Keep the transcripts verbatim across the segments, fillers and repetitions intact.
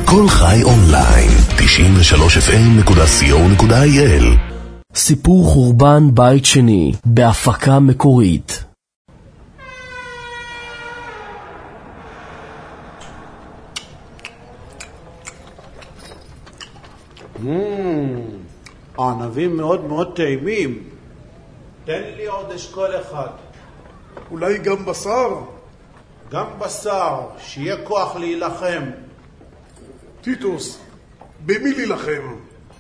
כל חי אונליין, תשעים ושלוש אף אם נקודה סי או נקודה איי אל. סיפור חורבן בית שני, בהפקה מקורית. הענבים מאוד מאוד טעימים. תן לי עוד אשכול אחד. אולי גם בשר? גם בשר, שיהיה כוח להילחם. טיטוס, במי להילחם?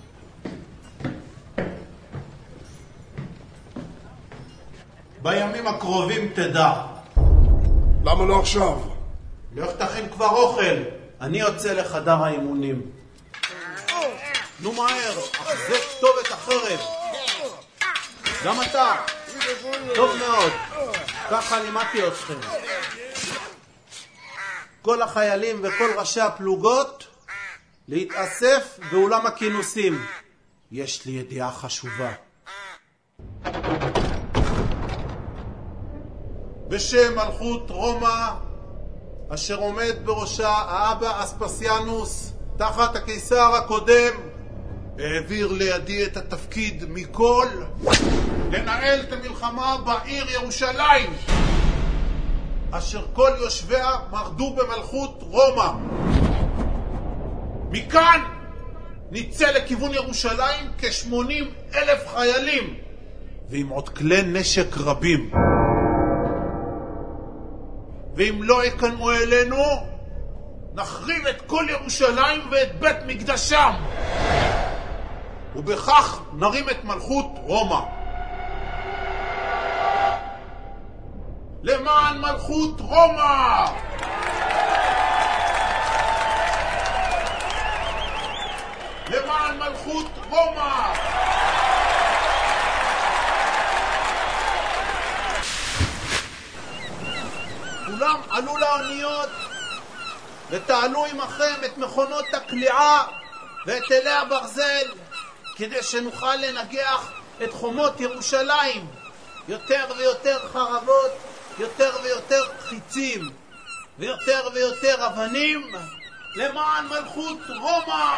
בימים הקרובים תדע. למה לא עכשיו? לך תכין כבר אוכל. אני יוצא לחדר האימונים. נו מהר, אחזק טוב את החרב. גם אתה. טוב מאוד. ככה לימדתי אתכם. כל החיילים וכל ראשי הפלוגות להתאסף באולם הכינוסים. יש לי ידיעה חשובה. בשם מלכות רומא, אשר עומד בראשה האבא אספסיאנוס, תחת הקיסר הקודם, העביר לידי את התפקיד מכל לנהל את המלחמה בעיר ירושלים, אשר כל יושביה מרדו במלכות רומא. מכאן נצא לכיוון ירושלים כ-שמונים אלף חיילים, ועם עוד כלי נשק רבים. ואם לא יקנאו אלינו, נחריב את כל ירושלים ואת בית מקדשם, ובכך נרים את מלכות רומא. למען מלכות רומא! למען מלכות רומא! כולם עלו לאוניות ותעלו עמכם את מכונות הקליעה ואת אלי הברזל, כדי שנוכל לנגח את חומות ירושלים. יותר ויותר חרבות, יותר ויותר חיצים, ויותר ויותר אבנים, למען מלכות רומא!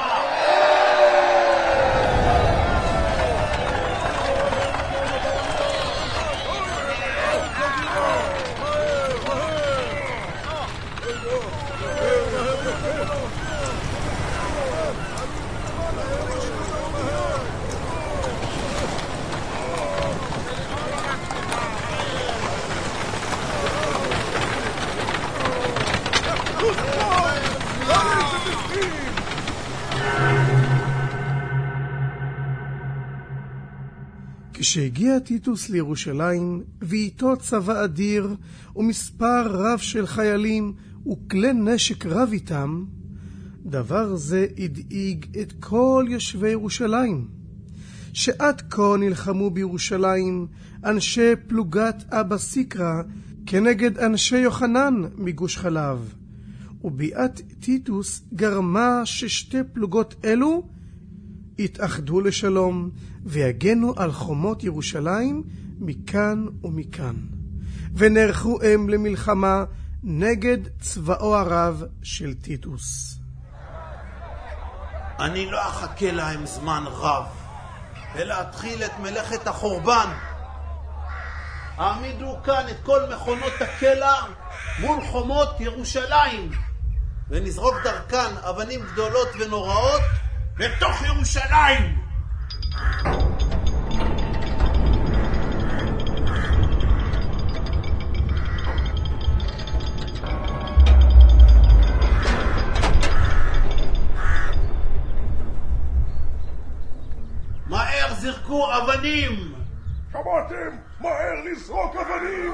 כשהגיע טיטוס לירושלים, ואיתו צבא אדיר ומספר רב של חיילים וכלי נשק רב איתם, דבר זה הדאיג את כל יושבי ירושלים, שעד כה נלחמו בירושלים אנשי פלוגת אבא סיקרא כנגד אנשי יוחנן מגוש חלב, וביאת טיטוס גרמה ששתי פלוגות אלו התאחדו לשלום ויגנו על חומות ירושלים מכאן ומכאן, ונערכו הם למלחמה נגד צבאו הרב של טיטוס. אני לא אחכה להם זמן רב, אלא אתחיל את מלאכת החורבן. העמידו כאן את כל מכונות הקלע מול חומות ירושלים, ונזרוק דרכן אבנים גדולות ונוראות לתוך ירושלים. מהר זרקו אבנים. שמעתם? מהר לזרוק אבנים.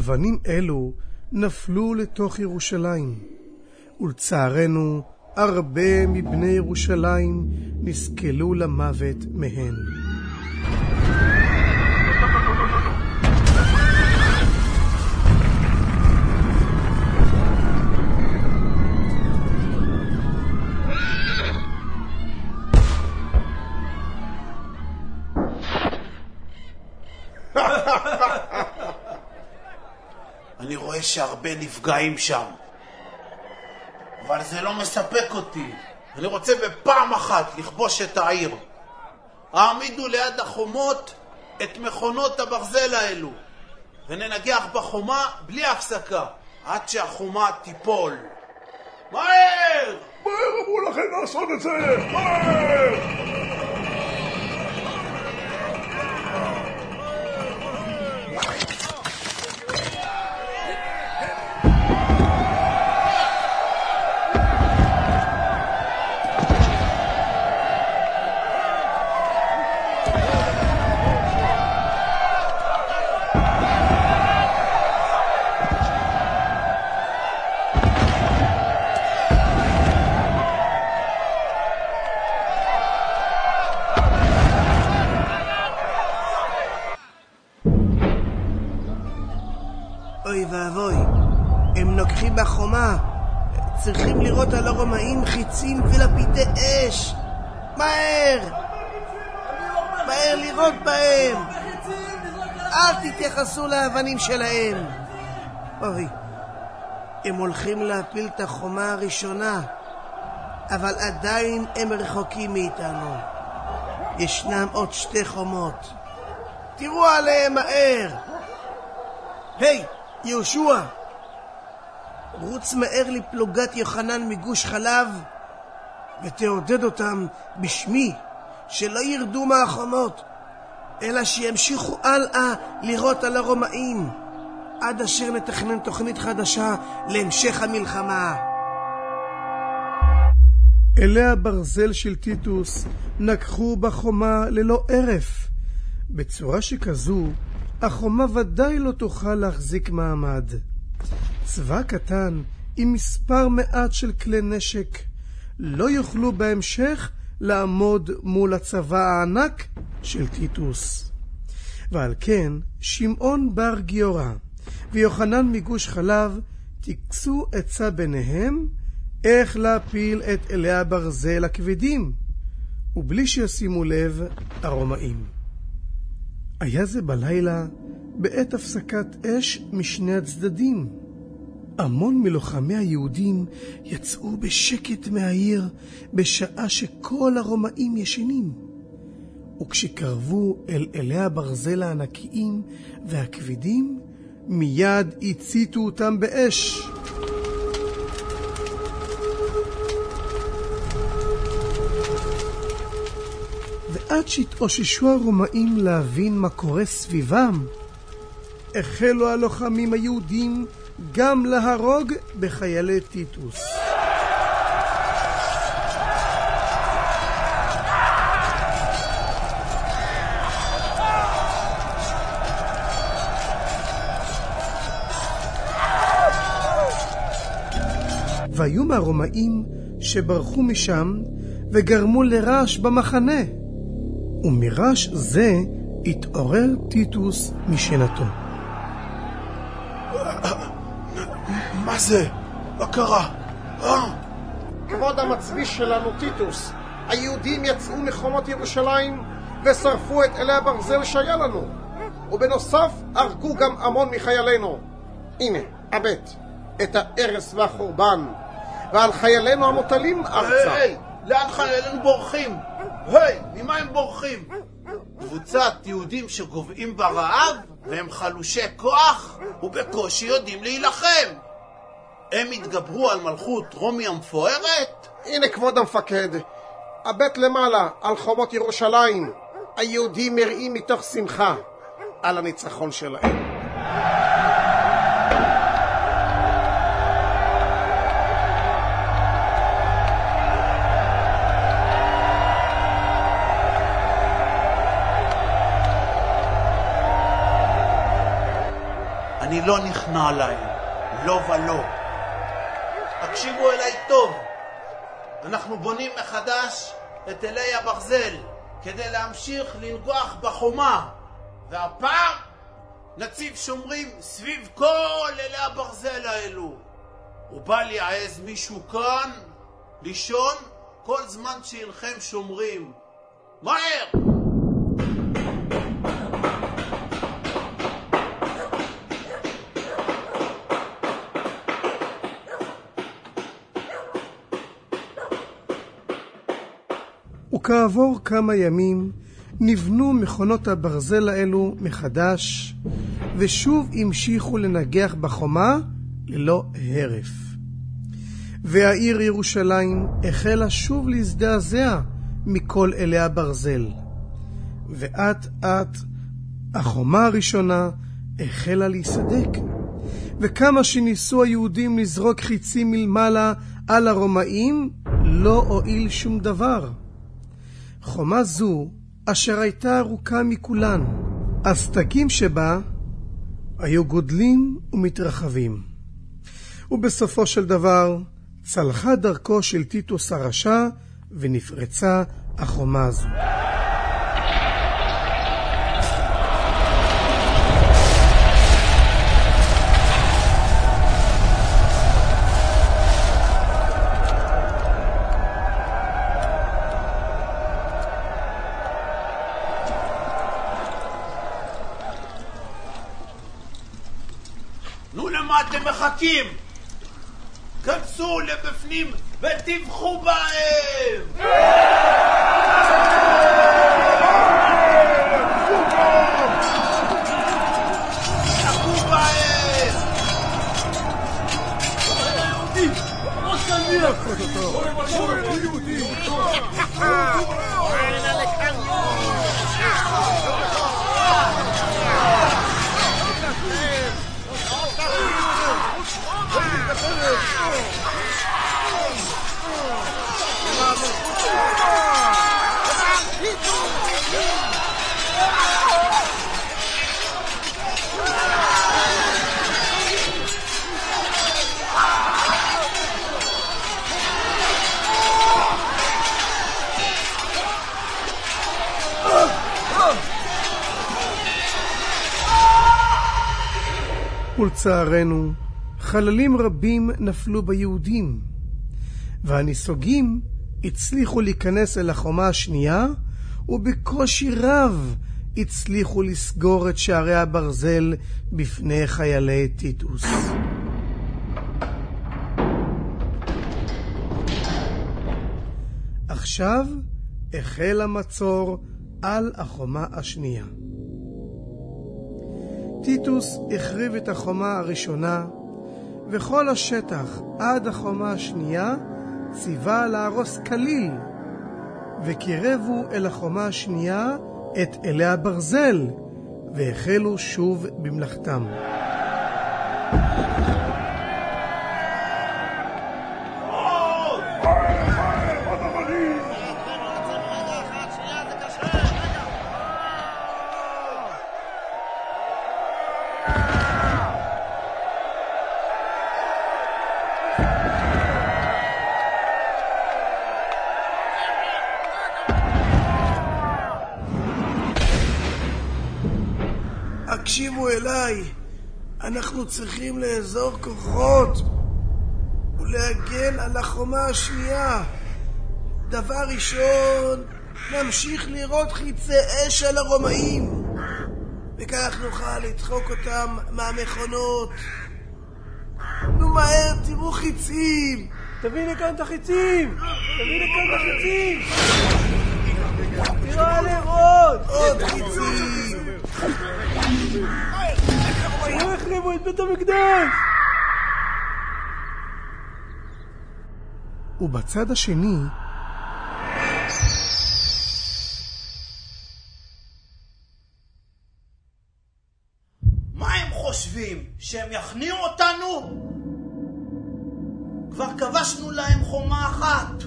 אבנים אלו נפלו לתוך ירושלים, ולצערנו הרבה מבני ירושלים נסקלו למוות מהן. אני רואה שהרבה נפגעים שם, אבל זה לא מספק אותי. אני רוצה בפעם אחת לכבוש את העיר. העמידו ליד החומות את מכונות הברזל האלו, וננגח בחומה בלי הפסקה עד שהחומה תיפול. מהר! מהר אמרו לכם לעשות את זה! מהר! אוי ואבוי, הם נוקחים בחומה. צריכים לראות על הרומאים חיצים ולפידי אש. מהר! מהר לראות בהם. אל תתייחסו לאבנים שלהם. אוי, הם הולכים להפיל את החומה הראשונה, אבל עדיין הם רחוקים מאיתנו. ישנם עוד שתי חומות. תראו עליהם מהר. היי, יהושע, רוץ מהר לפלוגת יוחנן מגוש חלב ותעודד אותם בשמי שלא ירדו מהחומות, אלא שימשיכו הלאה לירות על הרומאים עד אשר נתכנן תוכנית חדשה להמשך המלחמה. אלי הברזל של טיטוס נקחו בחומה ללא ערף. בצורה שכזו החומה ודאי לא תוכל להחזיק מעמד. צבא קטן עם מספר מעט של כלי נשק לא יוכלו בהמשך לעמוד מול הצבא הענק של טיטוס. ועל כן שמעון בר גיורא ויוחנן מגוש חלב תיקסו עצה ביניהם איך להפיל את אלי הברזל הכבדים, ובלי שישימו לב הרומאים. היה זה בלילה בעת הפסקת אש משני הצדדים. המון מלוחמי היהודים יצאו בשקט מהעיר בשעה שכל הרומאים ישנים, וכשקרבו אל אלי הברזל הענקיים והכבדים מיד הציתו אותם באש. ועד שהתאוששו הרומאים להבין מה קורה סביבם, החלו הלוחמים היהודים גם להרוג בחיילי טיטוס. והיו מהרומאים שברחו משם וגרמו לרעש במחנה, ומרעש זה התעורר טיטוס משנתו. מה זה? מה קרה? כבוד המצביא שלנו טיטוס, היהודים יצאו מחומות ירושלים ושרפו את אלי הברזל שהיה לנו, ובנוסף הרגו גם המון מחיילינו. הנה, הבט, את ההרס והחורבן, ועל חיילינו המוטלים ארצה. היי, לאן חיילינו בורחים? היי, ממה הם בורחים? קבוצת יהודים שגובעים ברעב והם חלושי כוח ובקושי יודעים להילחם. הם התגברו על מלכות רומי המפוארת? הנה כבוד המפקד, הבט למעלה על חומות ירושלים, היהודים מראים מתוך שמחה על הניצחון שלהם. אני לא נכנע להם, לא ולא. הקשיבו אליי טוב, אנחנו בונים מחדש את אלי הברזל כדי להמשיך לנגוח בחומה, והפעם נציב שומרים סביב כל אלי הברזל האלו. ובל יעז מישהו כאן לישון כל זמן שילכם שומרים. מהר! וכעבור כמה ימים נבנו מכונות הברזל האלו מחדש, ושוב המשיכו לנגח בחומה ללא הרף. והעיר ירושלים החלה שוב להזדעזע מכל אלי הברזל, ואט אט החומה הראשונה החלה להיסדק. וכמה שניסו היהודים לזרוק חיצים מלמעלה על הרומאים, לא הועיל שום דבר. חומה זו, אשר הייתה ארוכה מכולן, הסדקים שבה היו גודלים ומתרחבים. ובסופו של דבר צלחה דרכו של טיטוס הרשע ונפרצה החומה הזו. נו, למה אתם מחכים? כנסו לבפנים ותבחו בהם! תבחו בהם! יהודי! ראש תניח! יהודי! ולצערנו, חללים רבים נפלו ביהודים, והניסוגים הצליחו להיכנס אל החומה השנייה, ובקושי רב הצליחו לסגור את שערי הברזל בפני חיילי טיטוס. עכשיו החל המצור על החומה השנייה. טיטוס החריב את החומה הראשונה, וכל השטח עד החומה השנייה ציווה להרוס כליל, וקירבו אל החומה השנייה את אלי הברזל, והחלו שוב במלאכתם. הקשיבו אליי, אנחנו צריכים לאזור כוחות ולהגן על החומה השנייה. דבר ראשון, נמשיך לראות חיצי אש על הרומאים, וכך נוכל לדחוק אותם מהמכונות. נו מהר, תראו חיצים. תביא לכאן את החיצים! תביא לכאן את החיצים! תראה לראות! עוד חיצים! לא החריבו את בית המקדש! ובצד השני מה הם חושבים? שהם יכניעו אותנו? כבר כבשנו להם חומה אחת.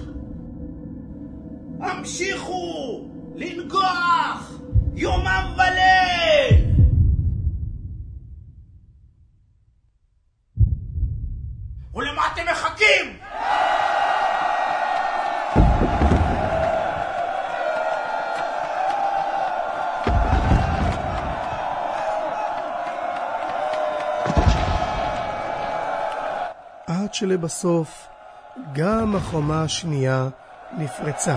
המשיכו לנגוח יומם וליל. אתם מחכים? עד שלבסוף גם החומה השנייה נפרצה.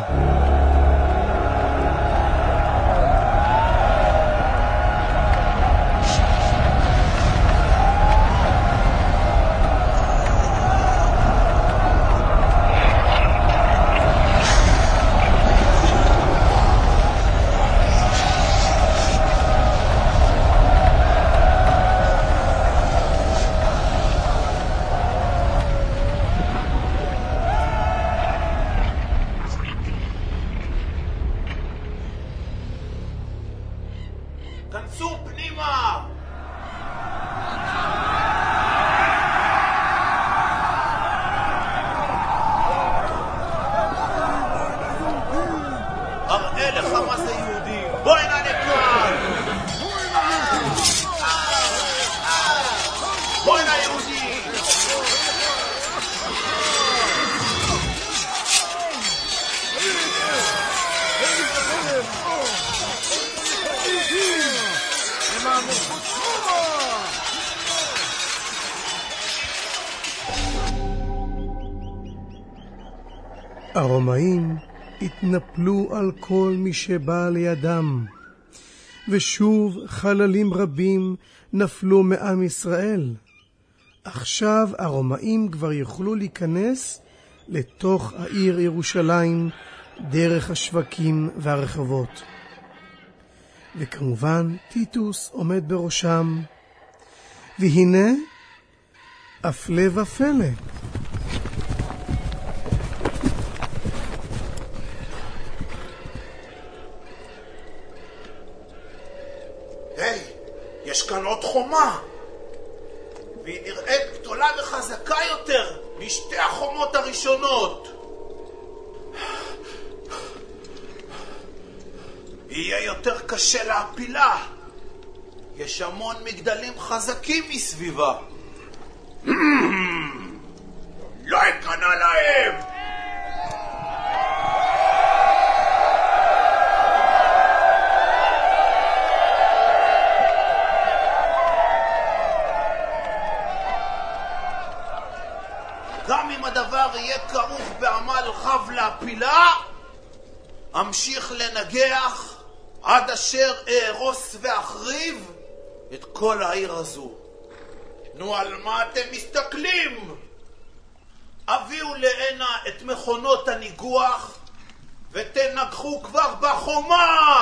כנסו פנימה! אראה לך מה זה יהודי. בוא הנה לכאן! בוא הנה יהודי! הרומאים התנפלו על כל מי שבא לידם, ושוב חללים רבים נפלו מעם ישראל. עכשיו הרומאים כבר יוכלו להיכנס לתוך העיר ירושלים דרך השווקים והרחובות. וכמובן טיטוס עומד בראשם, והנה הפלא ופלא, היי, יש כאן עוד חומה, והיא נראית גדולה וחזקה יותר משתי החומות הראשונות. יהיה יותר קשה להפילה. יש המון מגדלים חזקים מסביבה. לא אכנע להם. גם אם הדבר יהיה כרוך בעמל רב להפילה, אמשיך לנגח עד אשר אהרוס ואחריב את כל העיר הזו. נו, על מה אתם מסתכלים? הביאו לעינה את מכונות הניגוח ותנגחו כבר בחומה.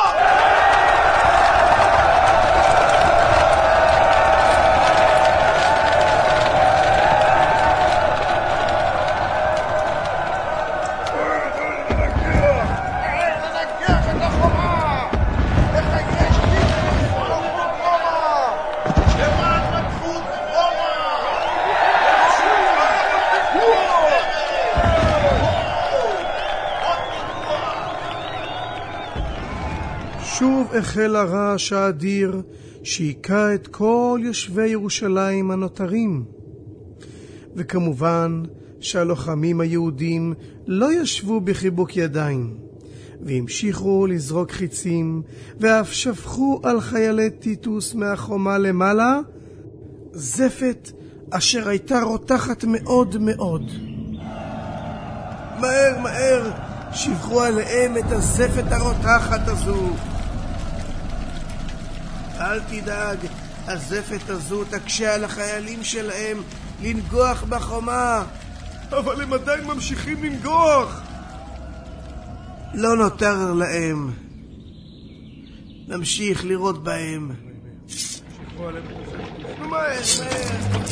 שוב החל הרעש האדיר שהיכה את כל יושבי ירושלים הנותרים. וכמובן שהלוחמים היהודים לא ישבו בחיבוק ידיים, והמשיכו לזרוק חיצים, ואף שפכו על חיילי טיטוס מהחומה למעלה זפת אשר הייתה רותחת מאוד מאוד. מהר מהר שפכו עליהם את הזפת הרותחת הזו. אל תדאג, הזפת הזו תקשה על החיילים שלהם לנגוח בחומה. אבל הם עדיין ממשיכים לנגוח. לא נותר להם. נמשיך לראות בהם. מהר, מהר.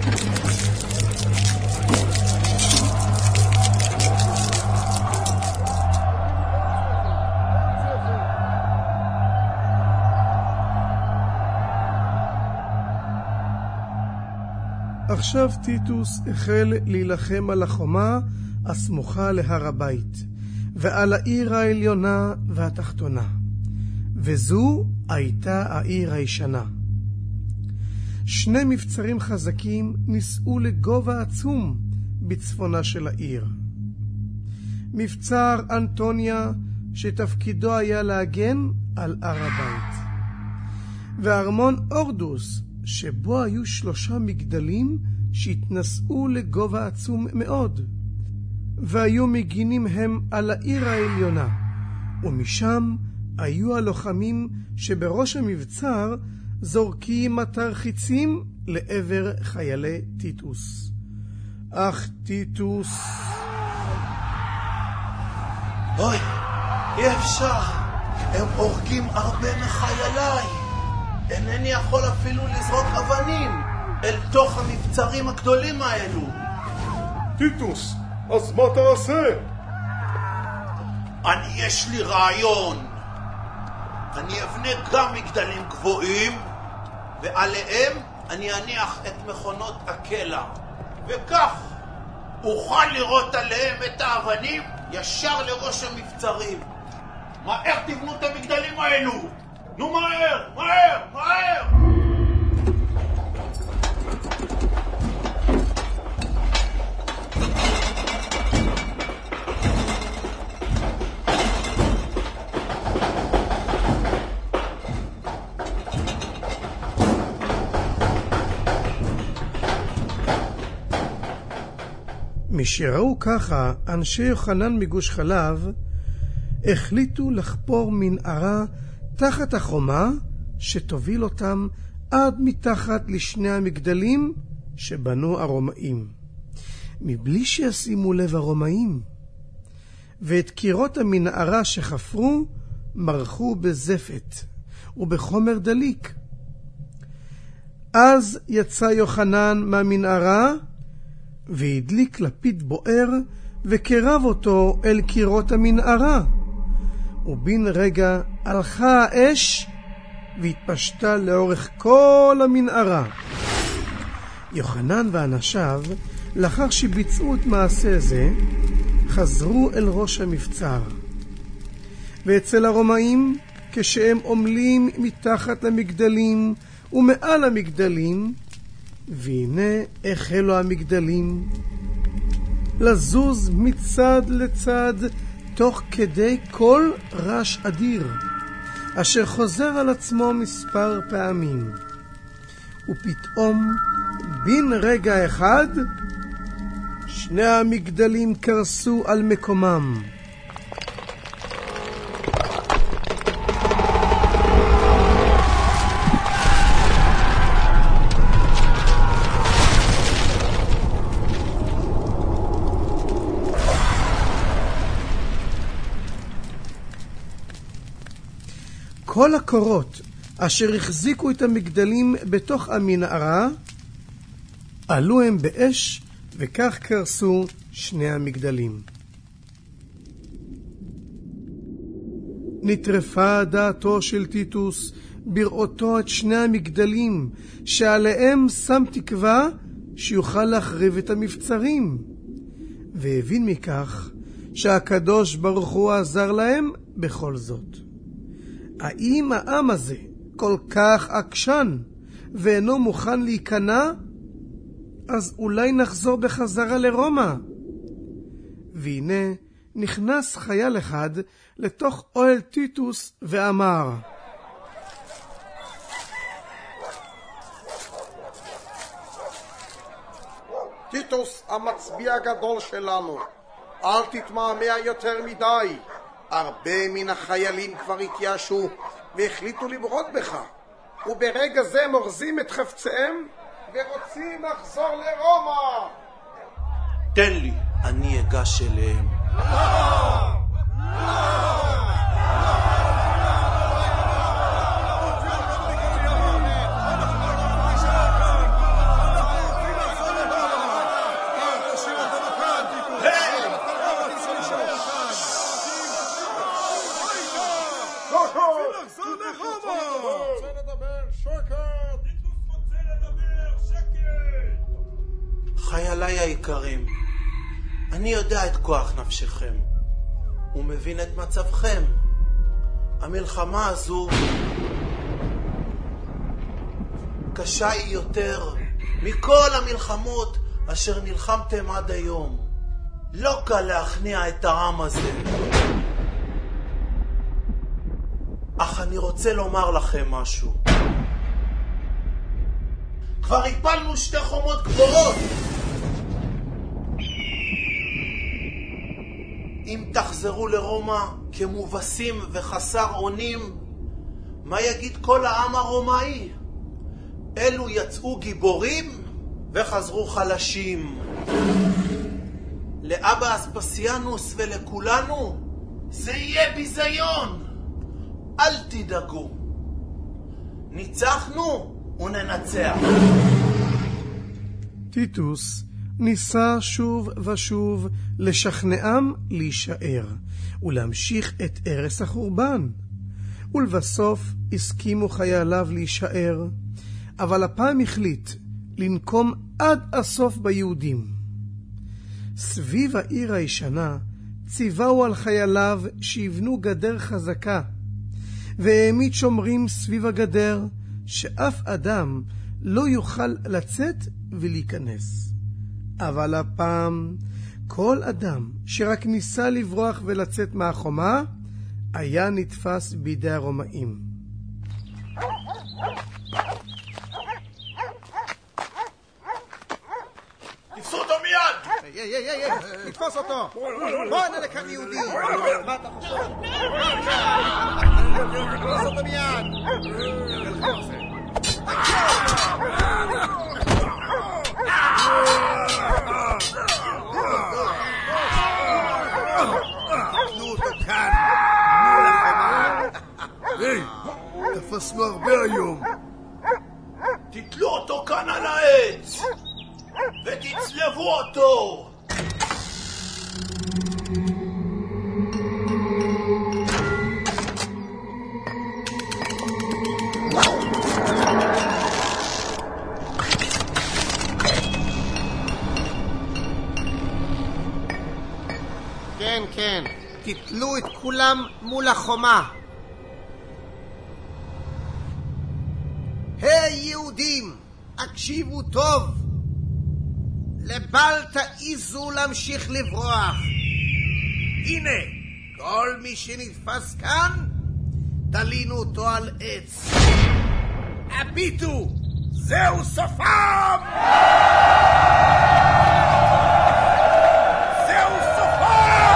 עכשיו טיטוס החל להילחם על החומה הסמוכה להר הבית, ועל העיר העליונה והתחתונה, וזו הייתה העיר הישנה. שני מבצרים חזקים נישאו לגובה עצום בצפונה של העיר. מבצר אנטוניה שתפקידו היה להגן על הר הבית. וארמון אורדוס שבו היו שלושה מגדלים שהתנסעו לגובה עצום מאוד, והיו מגינים הם על העיר העליונה, ומשם היו הלוחמים שבראש המבצר זורקים התרחיצים לעבר חיילי טיטוס. אך טיטוס... אוי, אי אפשר, הם הורגים הרבה מחייליי. אינני יכול אפילו לזרוק אבנים אל תוך המבצרים הגדולים האלו. טיטוס, אז מה תעשה? אני, יש לי רעיון. אני אבנה גם מגדלים גבוהים, ועליהם אני אניח את מכונות הקלע, וכך אוכל לראות עליהם את האבנים ישר לראש המבצרים. מהר תבנו את המגדלים האלו! נו מהר! מהר! מהר! משראו ככה אנשי יוחנן מגוש חלב, החליטו לחפור מנהרה תחת החומה שתוביל אותם עד מתחת לשני המגדלים שבנו הרומאים, מבלי שישימו לב הרומאים. ואת קירות המנהרה שחפרו מרחו בזפת ובחומר דליק. אז יצא יוחנן מהמנהרה והדליק לפיד בוער וקרב אותו אל קירות המנהרה, ובין רגע הלכה האש והתפשטה לאורך כל המנהרה. יוחנן ואנשיו, לאחר שביצעו את מעשה זה, חזרו אל ראש המבצר. ואצל הרומאים, כשהם עומלים מתחת למגדלים ומעל המגדלים, והנה החלו המגדלים לזוז מצד לצד תוך כדי כל רעש אדיר, אשר חוזר על עצמו מספר פעמים. ופתאום בין רגע אחד שני המגדלים קרסו על מקומם. כל הקורות אשר החזיקו את המגדלים בתוך המנהרה עלו הם באש, וכך קרסו שני המגדלים. נטרפה דעתו של טיטוס בראותו את שני המגדלים שעליהם שם תקווה שיוכל להחריב את המבצרים, והבין מכך שהקדוש ברוך הוא עזר להם בכל זאת. האם העם הזה כל כך עקשן ואינו מוכן להיכנע? אז אולי נחזור בחזרה לרומא. והנה נכנס חייל אחד לתוך אוהל טיטוס ואמר, טיטוס המצביע הגדול שלנו, אל תתמהמה יותר מדי. הרבה מן החיילים כבר התייאשו והחליטו למרוד בך, וברגע זה הם אורזים את חפציהם ורוצים לחזור לרומא. תן לי, אני אגש אליהם. חייליי היקרים, אני יודע את כוח נפשכם ומבין את מצבכם. המלחמה הזו קשה היא יותר מכל המלחמות אשר נלחמתם עד היום. לא קל להכניע את העם הזה. אך אני רוצה לומר לכם משהו. כבר הפלנו שתי חומות גבוהות. אם תחזרו לרומא כמובסים וחסר אונים, מה יגיד כל העם הרומאי? אלו יצאו גיבורים וחזרו חלשים. לאבא אספסיאנוס ולכולנו זה יהיה ביזיון. אל תדאגו. ניצחנו וננצח. טיטוס ניסה שוב ושוב לשכנעם להישאר ולהמשיך את ערש החורבן. ולבסוף הסכימו חייליו להישאר, אבל הפעם החליט לנקום עד הסוף ביהודים. סביב העיר הישנה ציווהו על חייליו שיבנו גדר חזקה, והעמיד שומרים סביב הגדר שאף אדם לא יוכל לצאת ולהיכנס. אבל הפעם כל אדם שרק ניסה לברוח ולצאת מהחומה היה נתפס בידי הרומאים. תפסו אותו מיד! היי, היי, היי, היי, נתפוס אותו! בוא הנה לכאן יהודי! מה אתה חושב? תפוס אותו מיד! תנו אותו כאן! היי, תפסנו הרבה היום. תתלו אותו כאן על העץ ותצלבו אותו. כן, כן, תתלו את כולם מול החומה. היי יהודים, הקשיבו טוב. לבל תעיזו להמשיך לברוח. הנה, כל מי שנתפס כאן, תלינו אותו על עץ. הביטו, זהו סופם! זהו סופם!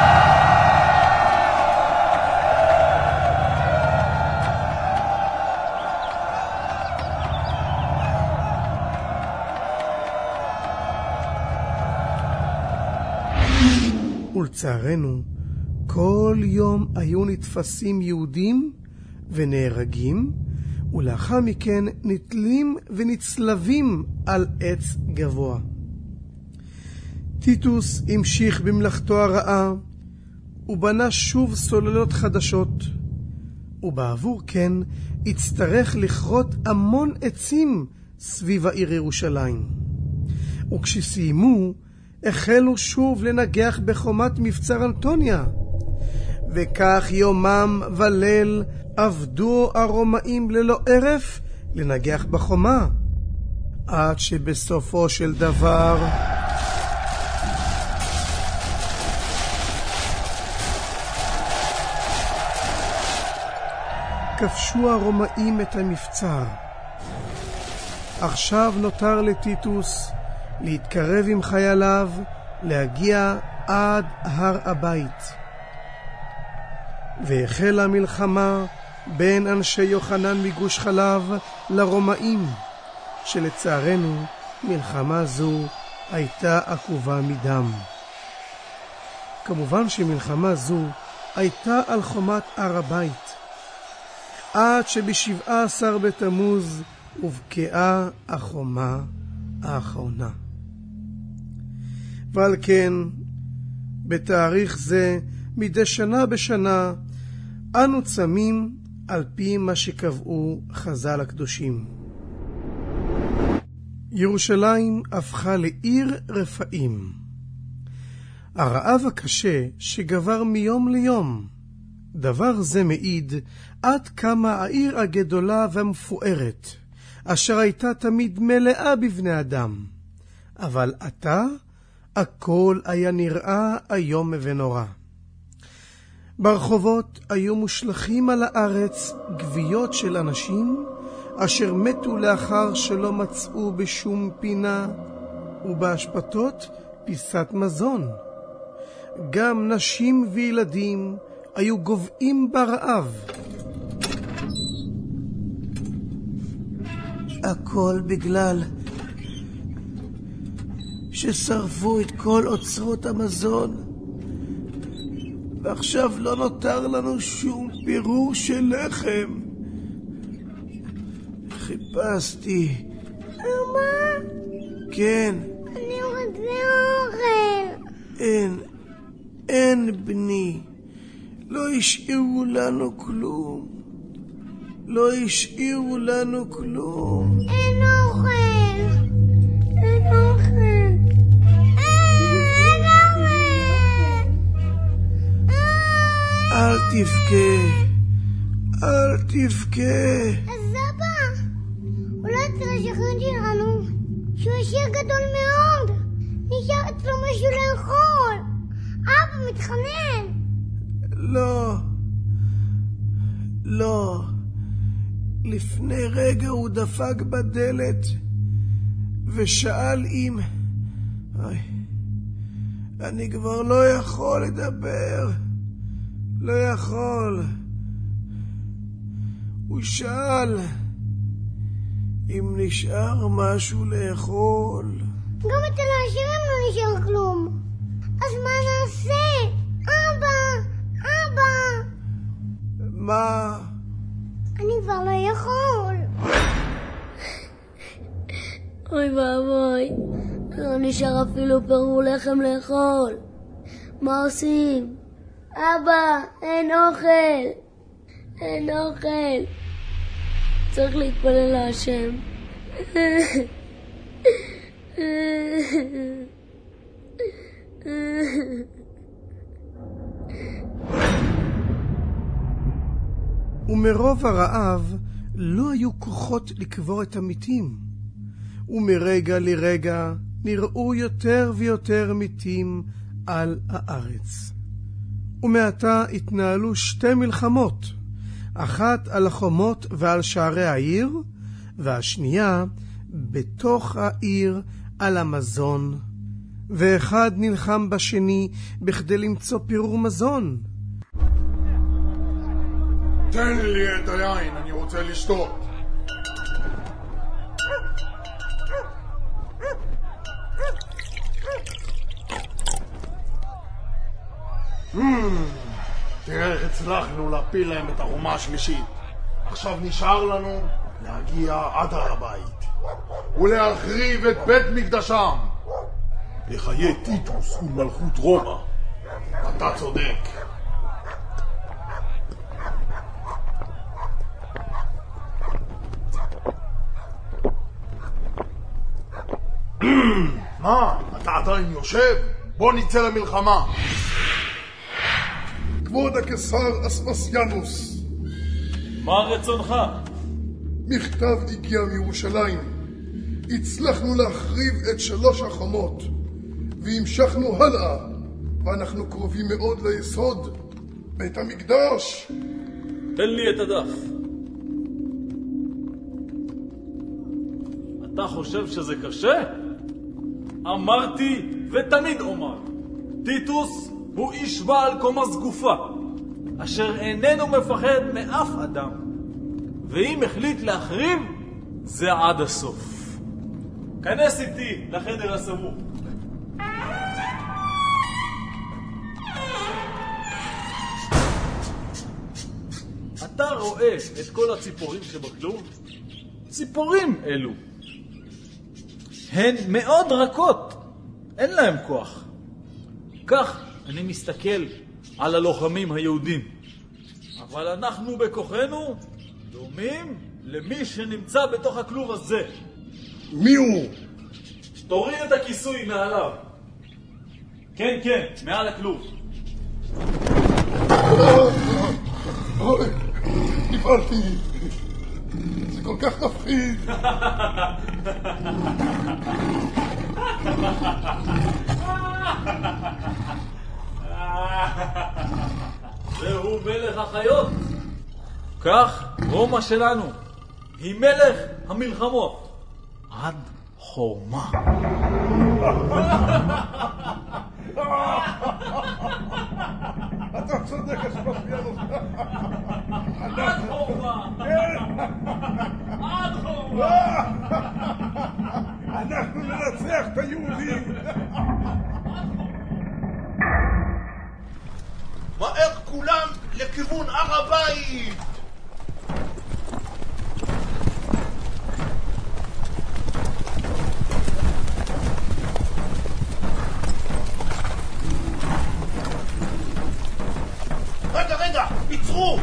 ולצערנו, כל יום היו נתפסים יהודים ונהרגים, ולאחר מכן נתלים ונצלבים על עץ גבוה. טיטוס המשיך במלאכתו הרעה, ובנה שוב סוללות חדשות, ובעבור כן הצטרך לכרות המון עצים סביב העיר ירושלים. וכשסיימו, החלו שוב לנגח בחומת מבצר אנטוניה, וכך יומם וליל עבדו הרומאים ללא ערף לנגח בחומה, עד שבסופו של דבר כבשו הרומאים את המבצר. עכשיו נותר לטיטוס להתקרב עם חייליו, להגיע עד הר הבית. והחלה המלחמה בין אנשי יוחנן מגוש חלב לרומאים, שלצערנו מלחמה זו הייתה עקובה מדם. כמובן שמלחמה זו הייתה על חומת הר הבית, עד שבשבעה עשר בתמוז הובקעה החומה האחרונה. ועל כן, בתאריך זה, מדי שנה בשנה, אנו צמים על פי מה שקבעו חז"ל הקדושים. ירושלים הפכה לעיר רפאים. הרעב הקשה שגבר מיום ליום, דבר זה מעיד עד כמה העיר הגדולה והמפוארת, אשר הייתה תמיד מלאה בבני אדם, אבל עתה הכל היה נראה היום ונורא. ברחובות היו מושלכים על הארץ גוויות של אנשים אשר מתו לאחר שלא מצאו בשום פינה, ובהשפטות פיסת מזון. גם נשים וילדים היו גובעים ברעב. הכל בגלל ששרפו את כל אוצרות המזון, ועכשיו לא נותר לנו שום פירור של לחם. חיפשתי. אמא? כן. אני רוצה אוכל. אין, אין בני. לא השאירו לנו כלום. לא השאירו לנו כלום. אין אוכל. אין אוכל. אין אוכל. אל תבכה. אל תבכה. אז אבא, אולי אצל השכן שלנו, שהוא עשיר גדול מאוד, נשאר אצלו משהו לאכול. אבא מתחנן. לא. לא. לפני רגע הוא דפק בדלת ושאל אם... אוי, אני כבר לא יכול לדבר. לא יכול. הוא שאל אם נשאר משהו לאכול. גם אצל העשירים לא נשאר כלום. אז מה נעשה? אבא, אבא. מה? אני כבר לא יכול. אוי ואבוי, לא נשאר אפילו פירור לחם לאכול. מה עושים? אבא, אין אוכל. אין אוכל. צריך להתפלל להשם. ומרוב הרעב לא היו כוחות לקבור את המתים. ומרגע לרגע נראו יותר ויותר מתים על הארץ. ומעתה התנהלו שתי מלחמות, אחת על החומות ועל שערי העיר, והשנייה בתוך העיר על המזון. ואחד נלחם בשני בכדי למצוא פירור מזון. תן לי את היין, אני רוצה לשתות. תראה איך הצלחנו להפיל להם את החומה השלישית. עכשיו נשאר לנו להגיע עד הר הבית ולהחריב את בית מקדשם. לחיי טיטוס ומלכות רומא. אתה צודק. מה? אתה עדיין יושב? בוא נצא למלחמה. כבוד הקיסר אספסיאנוס, מה רצונך? מכתב הגיע מירושלים. הצלחנו להחריב את שלוש החומות והמשכנו הלאה, ואנחנו קרובים מאוד ליסוד בית המקדש. תן לי את הדף. אתה חושב שזה קשה? אמרתי ותמיד אומר, טיטוס הוא איש בעל קומה סגופה, אשר איננו מפחד מאף אדם, ואם החליט להחריב, זה עד הסוף. כנס איתי לחדר הסמוך. אתה רואה את כל הציפורים שבכלוב? ציפורים אלו. הן מאוד רכות, אין להם כוח. כך אני מסתכל על הלוחמים היהודים. אבל אנחנו בכוחנו דומים למי שנמצא בתוך הכלוב הזה. מי הוא? תוריד את הכיסוי מעליו. כן, כן, מעל הכלוב. אוי, נפעלתי. זה כל כך מפחיד. והוא מלך החיות. כך רומא שלנו היא מלך המלחמות עד חורמה. אתה צודק, אספסיאנוס. עד חורמה. עד חורמה. אנחנו ננצח את היהודים. מהר כולם לכיוון הר הבית. רגע, רגע, עצרו!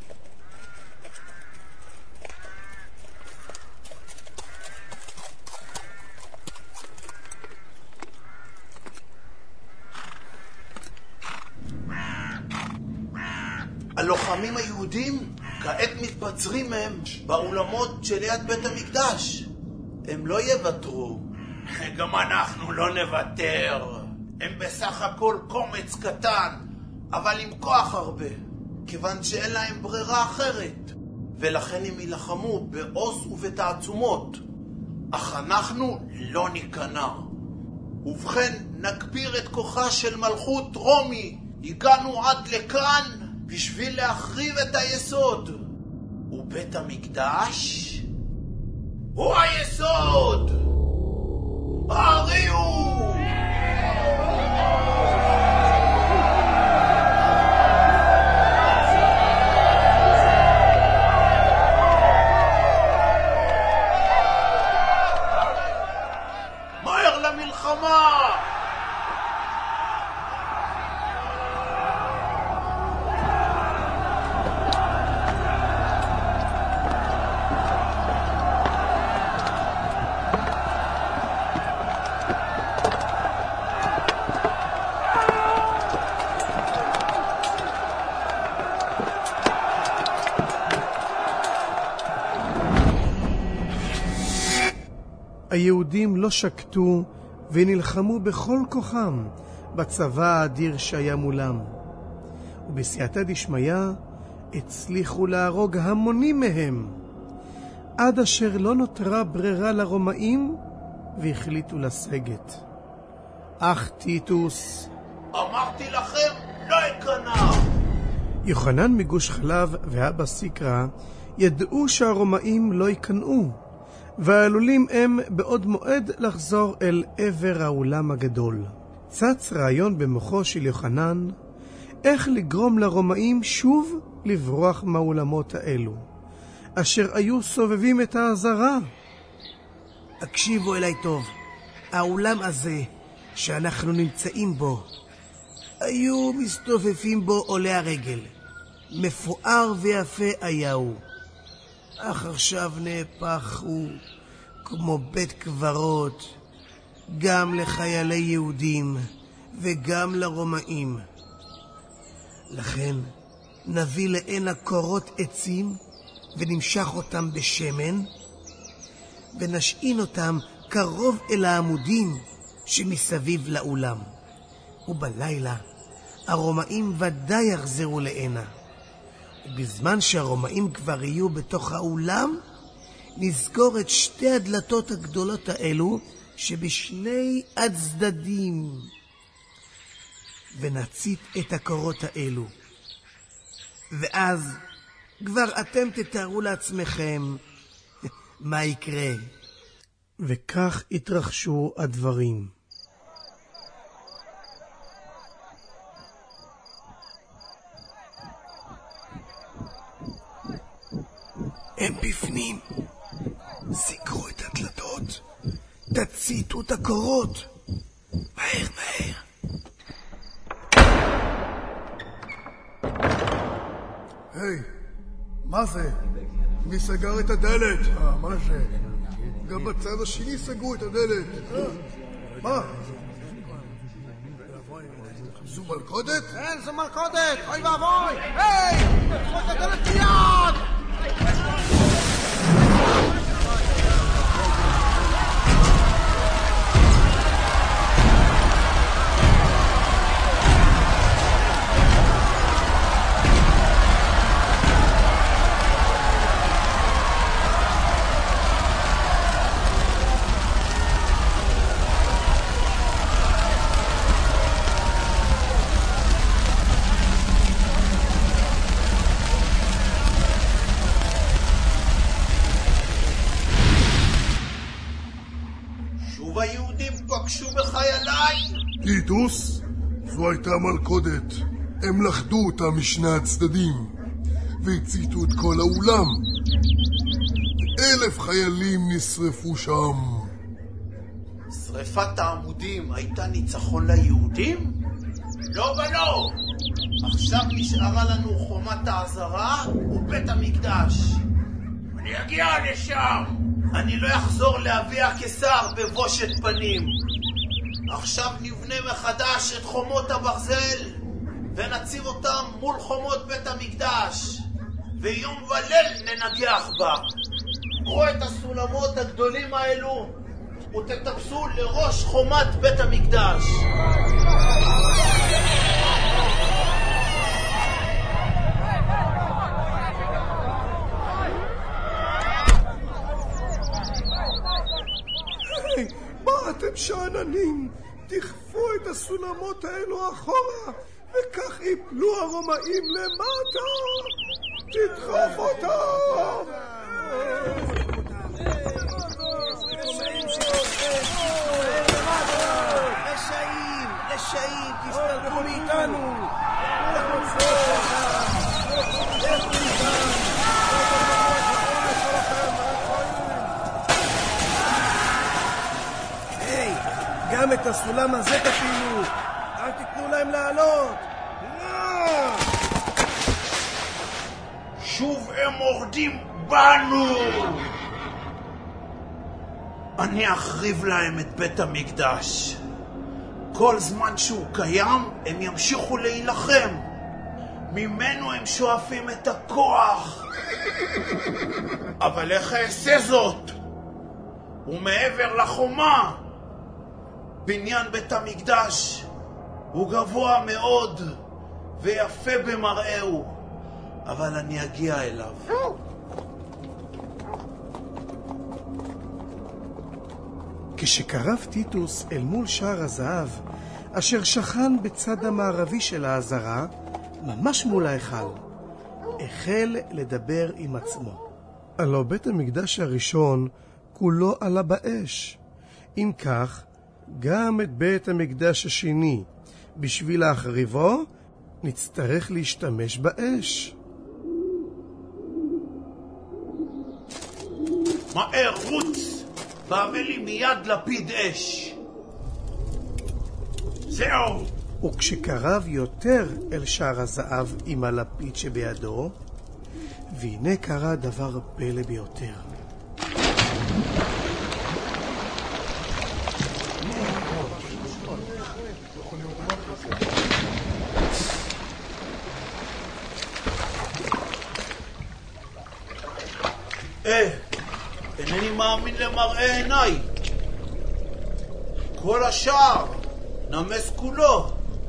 הלוחמים היהודים כעת מתבצרים מהם באולמות שליד בית המקדש. הם לא יוותרו. גם אנחנו לא נוותר. הם בסך הכל קומץ קטן, אבל עם כוח הרבה, כיוון שאין להם ברירה אחרת, ולכן הם ילחמו בעוז ובתעצומות. אך אנחנו לא ניכנע. ובכן, נגביר את כוחה של מלכות רומי. הגענו עד לכאן בשביל להחריב את היסוד. ובית המקדש הוא היסוד. הריעו! מהר למלחמה! היהודים לא שקטו ונלחמו בכל כוחם בצבא האדיר שהיה מולם. ובסייעתא דשמיא הצליחו להרוג המונים מהם, עד אשר לא נותרה ברירה לרומאים והחליטו לסגת. אך טיטוס, אמרתי לכם, לא אכנע. יוחנן מגוש חלב ואבא סיקרא ידעו שהרומאים לא ייכנעו, ועלולים הם בעוד מועד לחזור אל עבר האולם הגדול. צץ רעיון במוחו של יוחנן איך לגרום לרומאים שוב לברוח מהאולמות האלו, אשר היו סובבים את העזרה. הקשיבו אליי טוב, האולם הזה שאנחנו נמצאים בו, היו מסתובבים בו עולי הרגל. מפואר ויפה היה הוא, אך עכשיו נהפך הוא כמו בית קברות, גם לחיילי יהודים וגם לרומאים. לכן נביא לעין קורות עצים ונמשך אותם בשמן, ונשעין אותם קרוב אל העמודים שמסביב לאולם. ובלילה הרומאים ודאי יחזרו לעינה. ובזמן שהרומאים כבר יהיו בתוך האולם, נסגור את שתי הדלתות הגדולות האלו שבשני הצדדים, ונצית את הקורות האלו. ואז כבר אתם תתארו לעצמכם מה יקרה. וכך התרחשו הדברים. הם בפנים. סגרו את הדלתות. תציתו את הקורות. מהר, מהר. היי, מה זה? מי סגר את הדלת? אה, מה זה? גם בצד השני סגרו את הדלת. אה, מה? זו מלכודת? כן, זו מלכודת! אוי ואבוי! היי! תפתחו את הדלת מיד! בחייליי? טיטוס, זו הייתה מלכודת. הם לחדו אותה משני הצדדים והציתו את כל האולם. אלף חיילים נשרפו שם. שריפת העמודים הייתה ניצחון ליהודים? לא ולא. עכשיו נשארה לנו חומת העזרה ובית המקדש. אני אגיע לשם. אני לא אחזור לאבי הקיסר בבושת פנים. עכשיו נבנה מחדש את חומות הברזל ונציב אותם מול חומות בית המקדש, ויום וליל ננגח בה. קחו את הסולמות הגדולים האלו ותטפסו לראש חומת בית המקדש. היי, מה אתם שאננים? תחפו את הסולמות האלו אחורה, וכך יפלו הרומאים למטה. תדחוף אותם! רשעים, רשעים, תסתלקו מאיתנו! היי, גם את הסולם הזה תפילו! אל תיתנו להם לעלות! שוב הם מורדים בנו! אני אחריב להם את בית המקדש. כל זמן שהוא קיים, הם ימשיכו להילחם. ממנו הם שואפים את הכוח. אבל איך אעשה זאת? ומעבר לחומה, בניין בית המקדש הוא גבוה מאוד ויפה במראהו, אבל אני אגיע אליו. כשקרב טיטוס אל מול שער הזהב, אשר שכן בצד המערבי של העזרה, ממש מול ההיכל, החל לדבר עם עצמו. הלא בית המקדש הראשון כולו עלה באש. אם כך, גם את בית המקדש השני, בשביל להחריבו, נצטרך להשתמש באש. מהר, רוץ! והביא לי מיד לפיד אש. זהו! וכשקרב יותר אל שער הזהב עם הלפיד שבידו, והנה קרה דבר פלא ביותר. אה, אינני מאמין למראה עיניי. כל השער נמס כולו.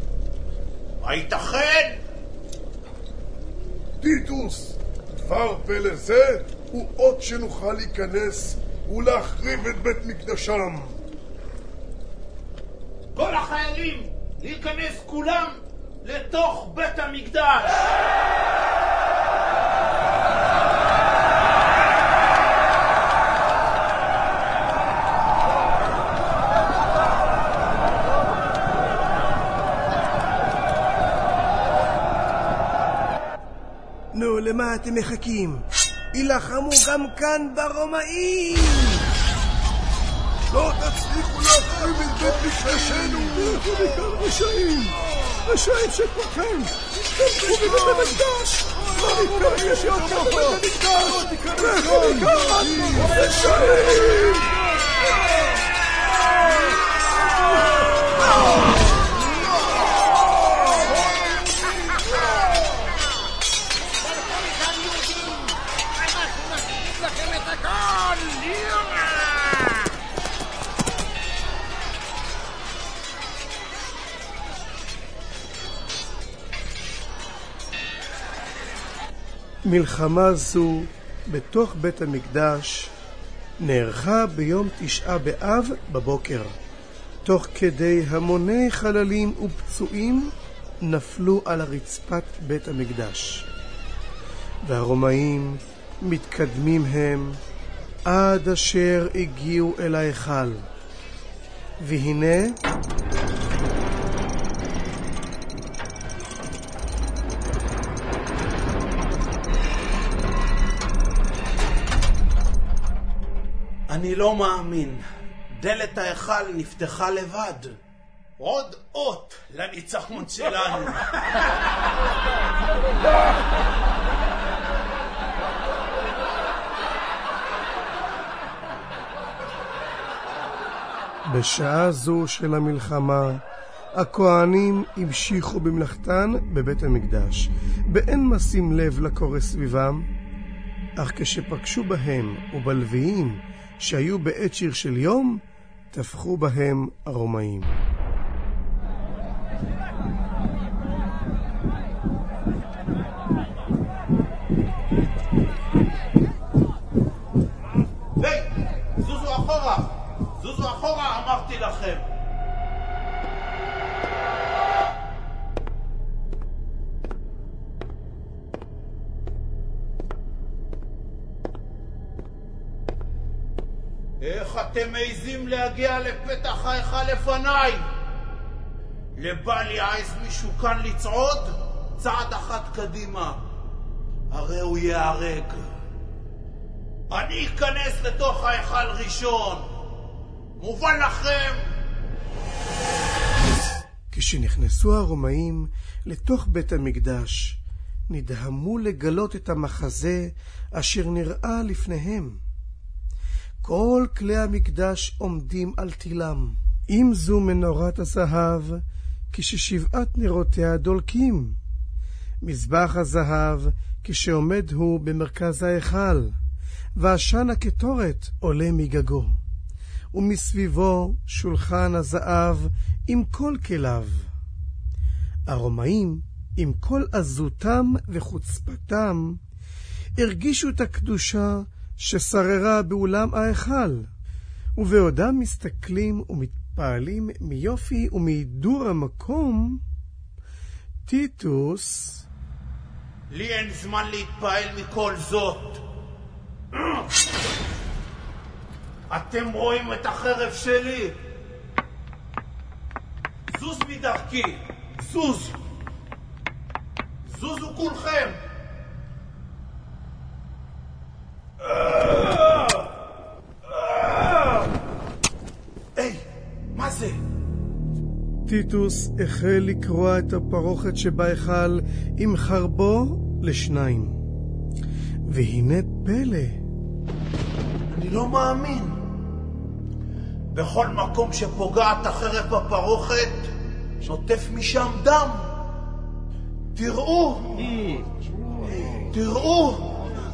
הייתכן? טיטוס, דבר פלא זה הוא עוד שנוכל להיכנס ולהחריב את בית מקדשם. כל החיילים להיכנס כולם לתוך בית המקדש. נו, למה אתם מחכים? הילחמו גם כאן ברומאים! לא תצליחו להחריב את בית מקדשנו! אנחנו מכאן רשעים! רשעים שכולכם! תשתמשו בבית המקדש! מכאן יש יותר בבית המקדש! לכו מכאן! רשעים! מלחמה זו בתוך בית המקדש נערכה ביום תשעה באב בבוקר. תוך כדי המוני חללים ופצועים נפלו על הרצפת בית המקדש. והרומאים מתקדמים הם עד אשר הגיעו אל ההיכל. והנה אני לא מאמין. דלת ההיכל נפתחה לבד. עוד אות לניצחון שלנו. בשעה זו של המלחמה, הכהנים המשיכו במלאכתן בבית המקדש, באין משים לב לקורא סביבם, אך כשפגשו בהם ובלוויים שהיו בעת שיר של יום, טבחו בהם הרומאים. היי, זוזו אחורה! זוזו אחורה, אמרתי לכם! איך אתם מעיזים להגיע לפתח ההיכל לפניי? לבל יעז מישהו כאן לצעוד צעד אחת קדימה, הרי הוא יהרג. אני אכנס לתוך ההיכל ראשון, מובן לכם? כשנכנסו הרומאים לתוך בית המקדש, נדהמו לגלות את המחזה אשר נראה לפניהם. כל כלי המקדש עומדים על תילם. אם זו מנורת הזהב, כששבעת נרותיה דולקים. מזבח הזהב, כשעומד הוא במרכז ההיכל, ועשן הקטורת עולה מגגו. ומסביבו שולחן הזהב עם כל כליו. הרומאים, עם כל עזותם וחוצפתם, הרגישו את הקדושה ששררה באולם ההיכל, ובעודם מסתכלים ומתפעלים מיופי ומהידור המקום, טיטוס... לי אין זמן להתפעל מכל זאת. אתם רואים את החרב שלי? זוז מדרכי, זוז. זוזו כולכם. היי, מה זה? טיטוס החל לקרוע את הפרוכת שבהיכל עם חרבו לשניים. והנה פלא. אני לא מאמין. בכל מקום שפוגעת החרב בפרוכת, שוטף משם דם. תראו. תראו.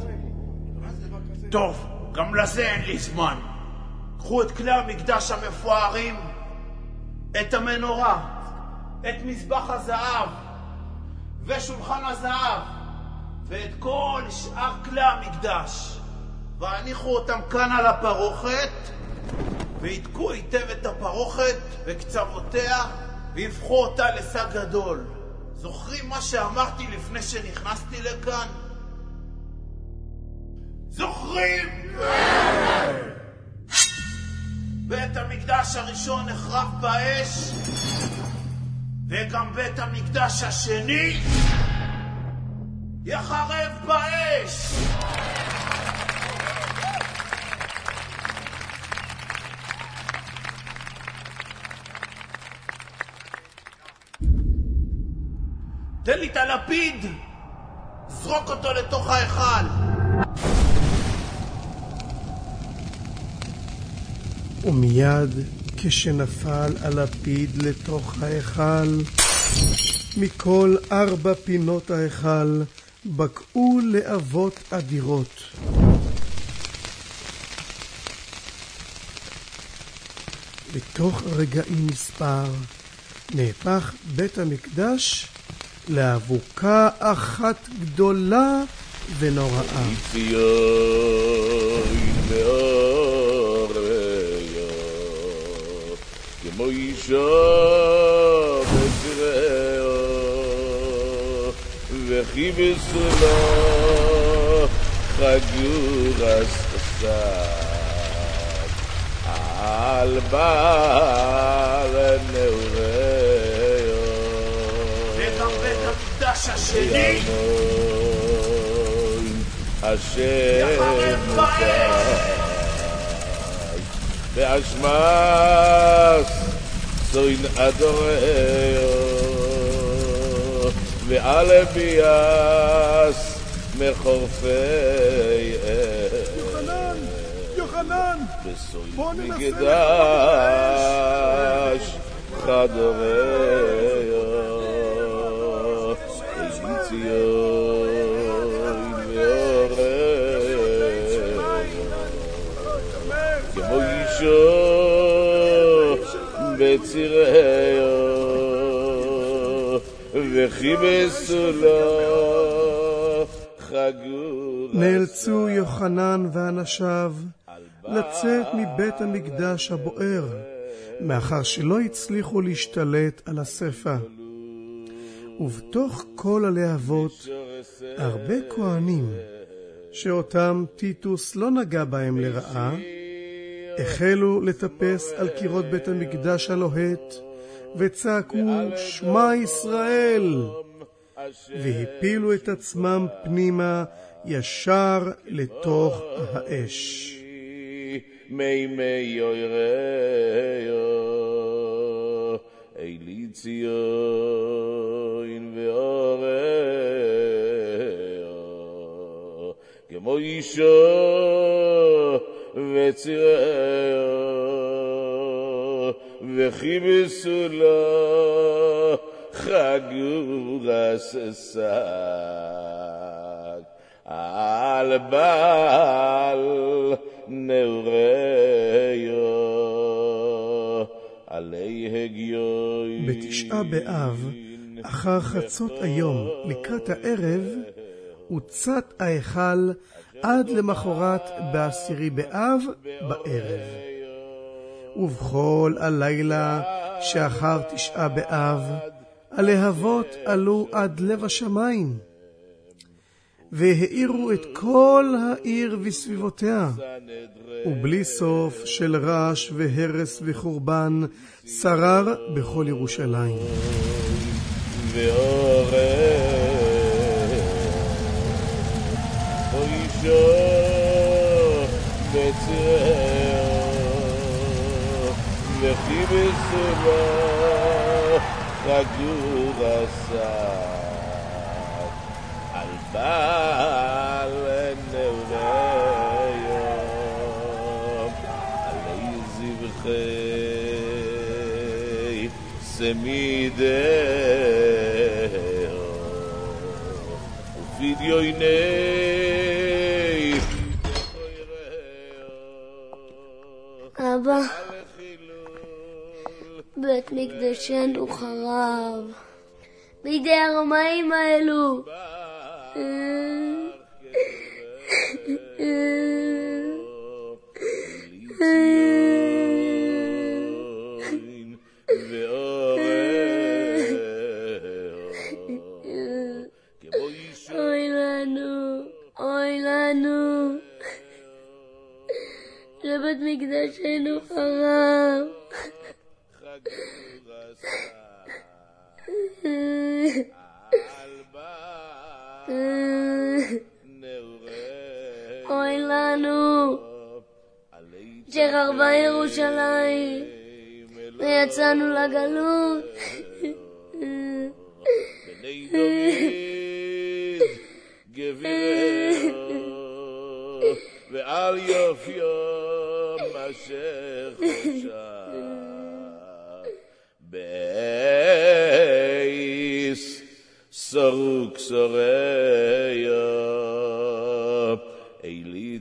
טוב, גם לזה אין לי זמן. קחו את כלי המקדש המפוארים, את המנורה, את מזבח הזהב, ושולחן הזהב, ואת כל שאר כלי המקדש, והניחו אותם כאן על הפרוכת, והתקו היטב את הפרוכת וקצוותיה, והפכו אותה לשק גדול. זוכרים מה שאמרתי לפני שנכנסתי לכאן? זוכרים? בית המקדש הראשון נחרב באש, וגם בית המקדש השני יחרב באש. תן לי את הלפיד, זרוק אותו לתוך ההיכל. ומיד כשנפל הלפיד לתוך ההיכל, מכל ארבע פינות ההיכל בקעו להבות אדירות. בתוך רגעים מספר נהפך בית המקדש לאבוקה אחת גדולה ונוראה. כמו אישה בזרעה וכי בסולה חגור הססת על בעל נעוריו וגם בית המקדש השני השם מופת באשמס צוין אדורeo ועל ביאס מחורפי יוחנן, יוחנן, בוא ננסה מקדש חדורeo ציון ואורeo כמו אישו בצירeo וכי בסולו חגור. נאלצו יוחנן ואנשיו לצאת מבית המקדש הבוער, מאחר שלא הצליחו להשתלט על השרפה. ובתוך כל הלהבות הרבה כהנים, שאותם טיטוס לא נגע בהם לרעה, החלו לטפס על קירות בית המקדש הלוהט, וצעקו שמע ישראל, והפילו את עצמם פנימה ישר לתוך האש. מי מי יוירeo אלי ציון ואורeo כמו אישו וצירeo וכי בסולו חגור הססק על בעל נעוריו עלי הגיון. בתשעה באב, אחר חצות היום לקראת הערב, הוצת ההיכל עד למחרת בעשירי באב בערב. ובכל הלילה שאחר תשעה באב, הלהבות עלו עד לב השמיים, והאירו את כל העיר וסביבותיה, ובלי סוף של רעש והרס וחורבן שרר בכל ירושלים. וכי בסולו חגור הסק על בעל נעוריו עלי זבחי סמידeo ופדיוני. אבא, בית מקדשנו חרב בידי הרומאים האלו. אוי לנו, אוי לנו, שבית מקדשנו חרב. אוי לנו שחרבה ירושלים ויצאנו לגלות. ועל יופיו אשר חושב בייס סרוק סוריה אלי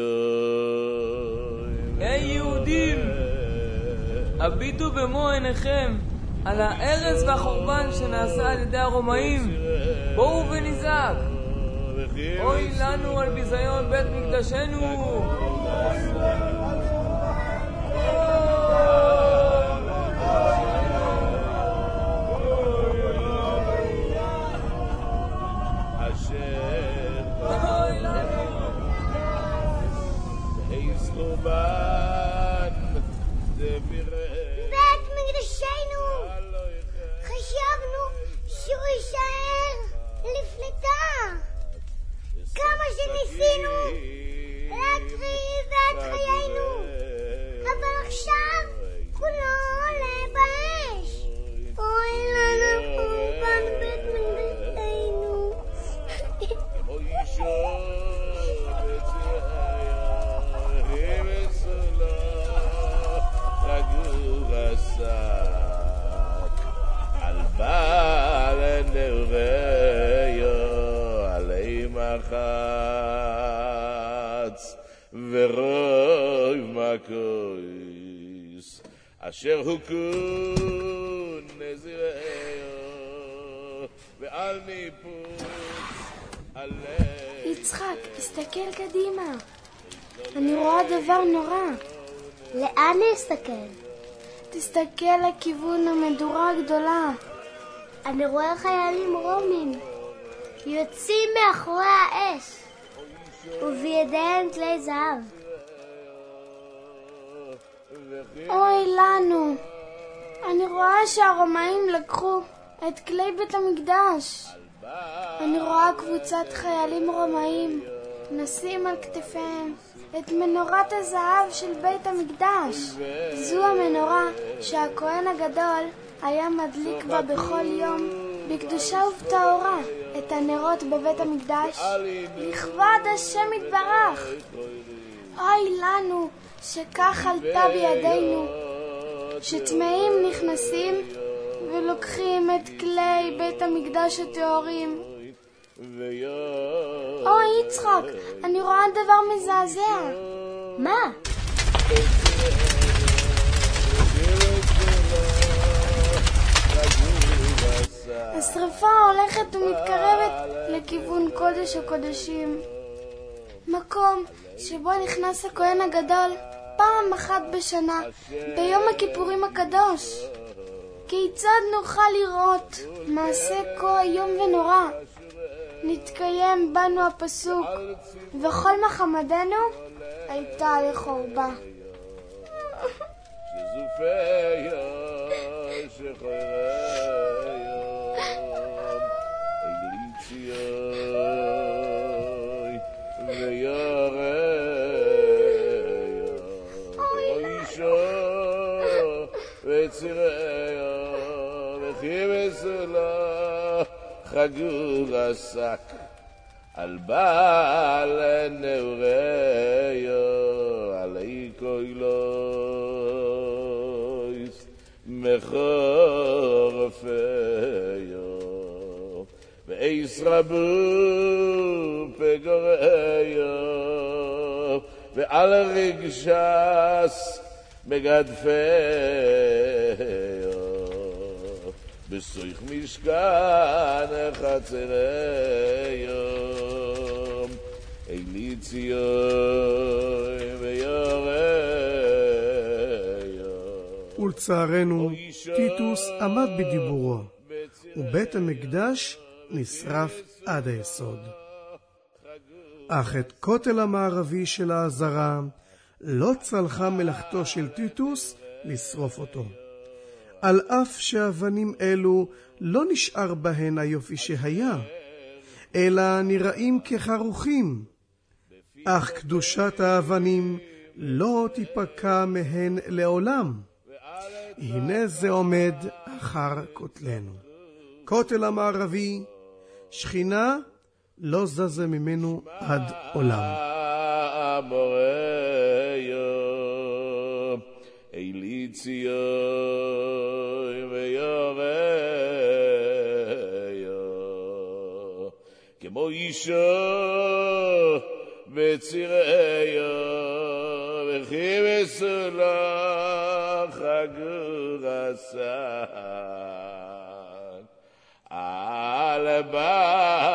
ציון. היי יהודים, הביטו במו עיניכם על ההרס והחורבן שנעשה על ידי הרומאים. בואו ונזעק, אוי לנו על ביזיון בית מקדשנו. מחץ ורוב מקויס אשר הוקון נזירהו ועל ניפוץ עלי יצחק, תסתכל קדימה. אני רואה דבר נורא. לאן נסתכל? תסתכל לכיוון המדורה הגדולה. אני רואה חיילים רומים יוצאים מאחורי האש ובידיהם כלי זהב. אוי לנו, אני רואה שהרומאים לקחו את כלי בית המקדש. אני רואה קבוצת חיילים רומאים נשים על כתפיהם את מנורת הזהב של בית המקדש. זו המנורה שהכהן הגדול היה מדליק בה בכל יום בקדושה ובטהרה את הנרות בבית המקדש לכבוד השם יתברך. אוי לנו שכך עלתה בידינו, שטמאים נכנסים ולוקחים את כלי בית המקדש הטהורים. אוי יצחק, אני רואה דבר מזעזע. מה? השריפה הולכת ומתקרבת לכיוון קודש הקודשים, מקום שבו נכנס הכהן הגדול פעם אחת בשנה ביום הכיפורים הקדוש. כיצד נוכל לראות מעשה כה איום ונורא? נתקיים בנו הפסוק וכל מחמדנו הייתה לחורבה. חגור עסק על בעל נעוריו עלי קוילויס מחורפיו ואיס רבו פגוריו ועל רגשס מגדפיו בסויך משכן חצריו אלי ציון ויורהו. ולצערנו טיטוס עמד בדיבורו ובית המקדש נשרף עד היסוד. אך את כותל המערבי של העזרה לא צלחה מלאכתו של טיטוס לשרוף אותו. על אף שאבנים אלו לא נשאר בהן היופי שהיה, אלא נראים כחרוכים, אך קדושת האבנים לא תיפקע מהן לעולם. הנה זה עומד אחר כותלנו. כותל המערבי, שכינה לא זזה ממנו עד עולם. אלי ציון ויורהו כמו אישו בציריו וכי בסולח חגור עסק על בעל